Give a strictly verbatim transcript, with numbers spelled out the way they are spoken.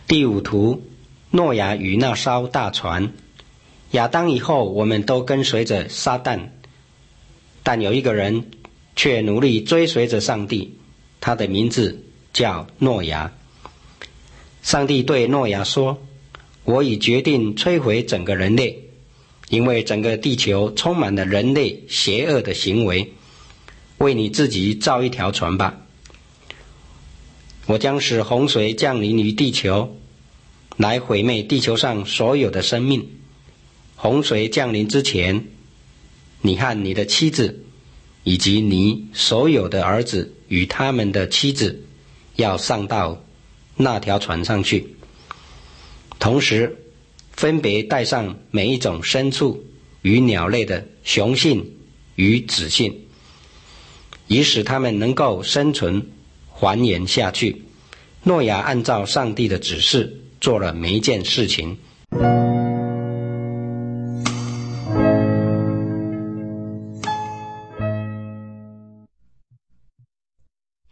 第五图，诺亚与那艘大船。亚当以后，我们都跟随着撒旦，但有一个人却努力追随着上帝，他的名字叫诺亚。上帝对诺亚说，我已决定摧毁整个人类，因为整个地球充满了人类邪恶的行为，为你自己造一条船吧。我将使洪水降临于地球，来毁灭地球上所有的生命。洪水降临之前，你和你的妻子，以及你所有的儿子与他们的妻子，要上到那条船上去，同时分别带上每一种牲畜与鸟类的雄性与雌性，以使他们能够生存繁衍下去。诺亚按照上帝的指示做了每一件事情。